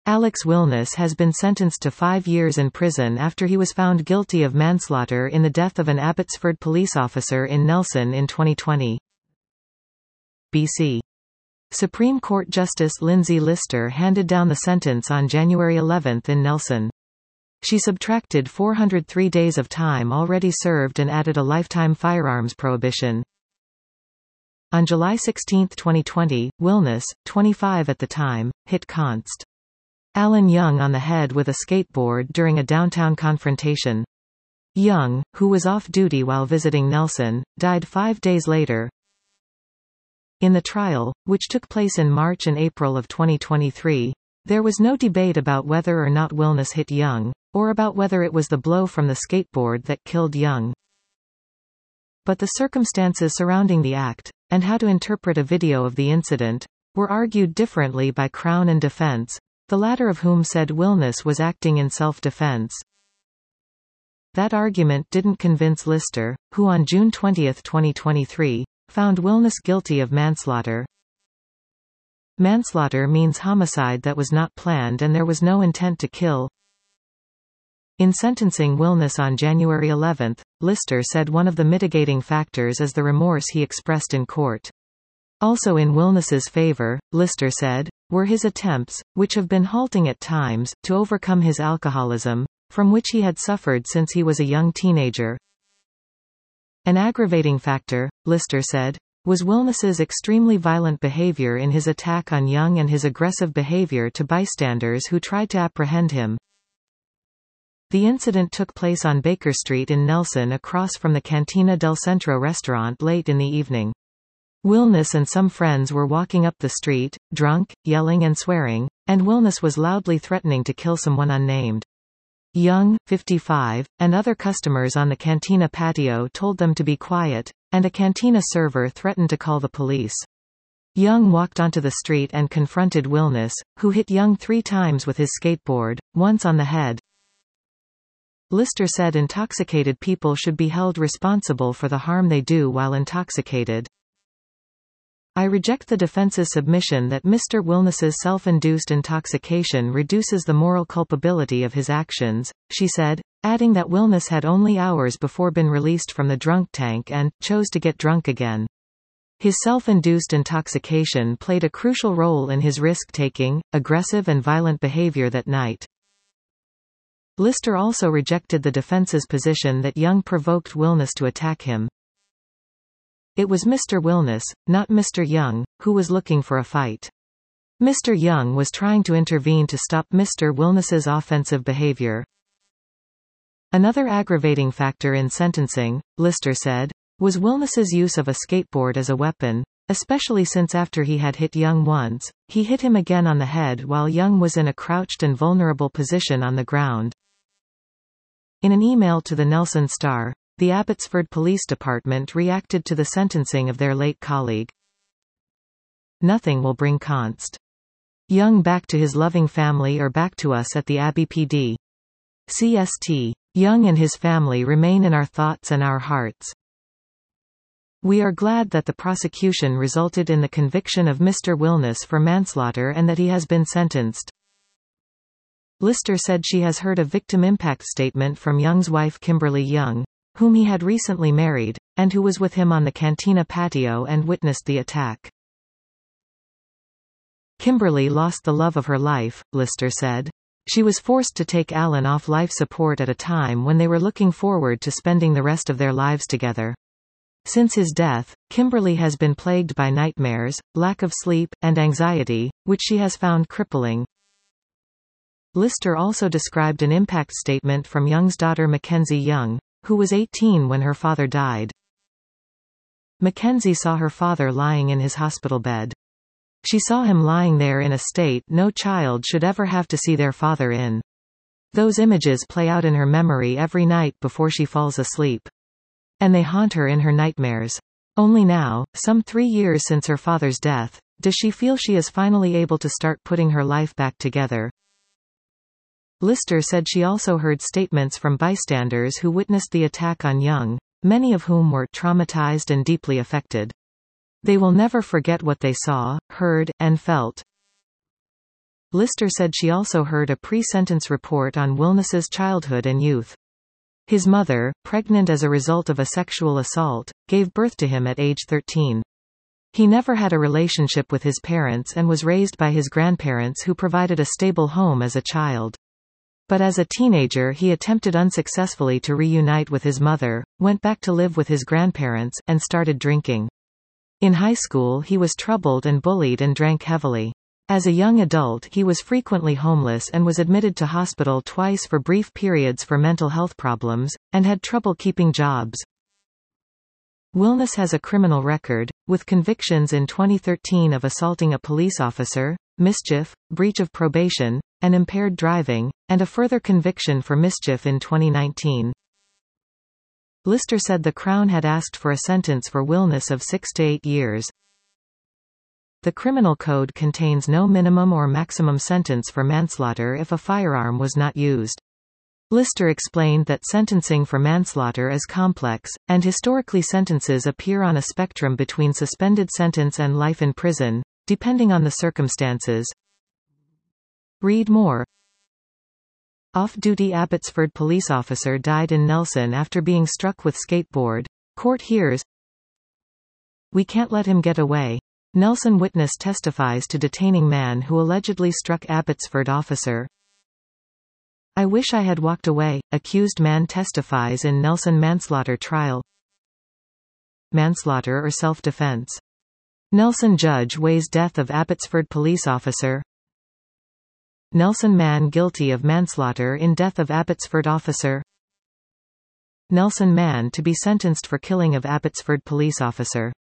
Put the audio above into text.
Alex Wilness has been sentenced to 5 years in prison after he was found guilty of manslaughter in the death of an Abbotsford police officer in Nelson in 2020. BC. Supreme Court Justice Lindsay Lister handed down the sentence on January 11 in Nelson. She subtracted 403 days of time already served and added a lifetime firearms prohibition. On July 16, 2020, Wilness, 25 at the time, hit Const. Alan Young on the head with a skateboard during a downtown confrontation. Young, who was off duty while visiting Nelson, died 5 days later. In the trial, which took place in March and April of 2023, there was no debate about whether or not Wilness hit Young, or about whether it was the blow from the skateboard that killed Young. But the circumstances surrounding the act, and how to interpret a video of the incident, were argued differently by Crown and defense, the latter of whom said Wilness was acting in self-defense. That argument didn't convince Lister, who on June 20, 2023, found Wilness guilty of manslaughter. Manslaughter means homicide that was not planned and there was no intent to kill. In sentencing Wilness on January 11, Lister said one of the mitigating factors is the remorse he expressed in court. Also in Wilness's favor, Lister said, were his attempts, which have been halting at times, to overcome his alcoholism, from which he had suffered since he was a young teenager. An aggravating factor, Lister said, was Wilness's extremely violent behavior in his attack on Young and his aggressive behavior to bystanders who tried to apprehend him. The incident took place on Baker Street in Nelson across from the Cantina del Centro restaurant late in the evening. Wilness and some friends were walking up the street, drunk, yelling and swearing, and Wilness was loudly threatening to kill someone unnamed. Young, 55, and other customers on the cantina patio told them to be quiet, and a cantina server threatened to call the police. Young walked onto the street and confronted Wilness, who hit Young 3 times with his skateboard, once on the head. Lister said intoxicated people should be held responsible for the harm they do while intoxicated. I reject the defense's submission that Mr. Wilness's self-induced intoxication reduces the moral culpability of his actions, she said, adding that Wilness had only hours before been released from the drunk tank and chose to get drunk again. His self-induced intoxication played a crucial role in his risk-taking, aggressive and violent behavior that night. Lister also rejected the defense's position that Young provoked Wilness to attack him. It was Mr. Wilness, not Mr. Young, who was looking for a fight. Mr. Young was trying to intervene to stop Mr. Wilness's offensive behavior. Another aggravating factor in sentencing, Lister said, was Wilness's use of a skateboard as a weapon, especially since after he had hit Young once, he hit him again on the head while Young was in a crouched and vulnerable position on the ground. In an email to the Nelson Star, the Abbotsford Police Department reacted to the sentencing of their late colleague. Nothing will bring Const. Young back to his loving family or back to us at the Abbey PD. CST. Young and his family remain in our thoughts and our hearts. We are glad that the prosecution resulted in the conviction of Mr. Wilness for manslaughter and that he has been sentenced. Lister said she has heard a victim impact statement from Young's wife Kimberly Young, whom he had recently married, and who was with him on the cantina patio and witnessed the attack. Kimberly lost the love of her life, Lister said. She was forced to take Alan off life support at a time when they were looking forward to spending the rest of their lives together. Since his death, Kimberly has been plagued by nightmares, lack of sleep, and anxiety, which she has found crippling. Lister also described an impact statement from Young's daughter Mackenzie Young, who was 18 when her father died. Mackenzie saw her father lying in his hospital bed. She saw him lying there in a state no child should ever have to see their father in. Those images play out in her memory every night before she falls asleep. And they haunt her in her nightmares. Only now, some 3 years since her father's death, does she feel she is finally able to start putting her life back together. Lister said she also heard statements from bystanders who witnessed the attack on Young, many of whom were traumatized and deeply affected. They will never forget what they saw, heard, and felt. Lister said she also heard a pre-sentence report on Wilnes's childhood and youth. His mother, pregnant as a result of a sexual assault, gave birth to him at age 13. He never had a relationship with his parents and was raised by his grandparents who provided a stable home as a child. But as a teenager he attempted unsuccessfully to reunite with his mother, went back to live with his grandparents, and started drinking. In high school he was troubled and bullied and drank heavily. As a young adult he was frequently homeless and was admitted to hospital twice for brief periods for mental health problems, and had trouble keeping jobs. Wilnes has a criminal record, with convictions in 2013 of assaulting a police officer, mischief, breach of probation, and impaired driving, and a further conviction for mischief in 2019. Lister said the Crown had asked for a sentence for Wilnes of 6 to 8 years. The Criminal Code contains no minimum or maximum sentence for manslaughter if a firearm was not used. Lister explained that sentencing for manslaughter is complex, and historically sentences appear on a spectrum between suspended sentence and life in prison, depending on the circumstances. Read more. Off-duty Abbotsford police officer died in Nelson after being struck with skateboard. Court hears. We can't let him get away. Nelson witness testifies to detaining man who allegedly struck Abbotsford officer. I wish I had walked away. Accused man testifies in Nelson manslaughter trial. Manslaughter or self-defense. Nelson judge weighs death of Abbotsford police officer. Nelson man guilty of manslaughter in death of Abbotsford officer. Nelson man to be sentenced for killing of Abbotsford police officer.